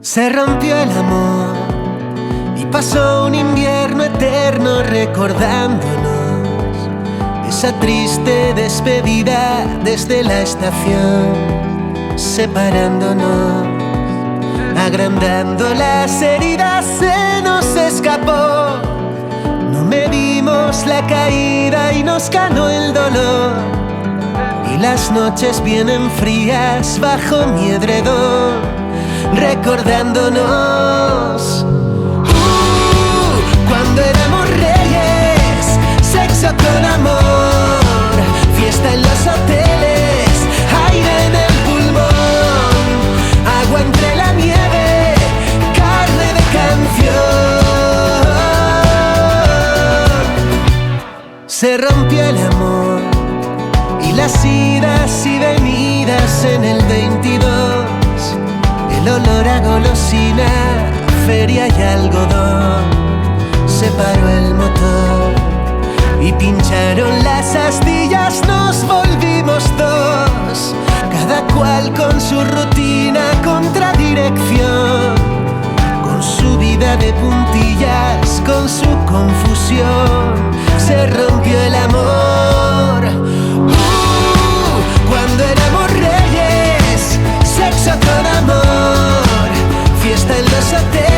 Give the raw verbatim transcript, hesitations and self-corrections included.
Se rompió el amor y pasó un invierno eterno recordándonos esa triste despedida desde la estación, separándonos, agrandando las heridas, se nos escapó. No medimos la caída y nos ganó el dolor, y las noches vienen frías bajo mi edredón, recordándonos uh, cuando éramos reyes, sexo con amor, fiesta en los hoteles, aire en el pulmón, agua entre la nieve, carne de canción. Se rompió el amor y las idas y venidas en el veintidós, el olor a golosina, feria y algodón. Se paró el motor y pincharon las astillas, nos volvimos dos, cada cual con su rutina, contradirección, con su vida de puntillas, con su confusión. Se rompió el amor uh, cuando éramos reyes, sexo con amor, fiesta en los hoteles,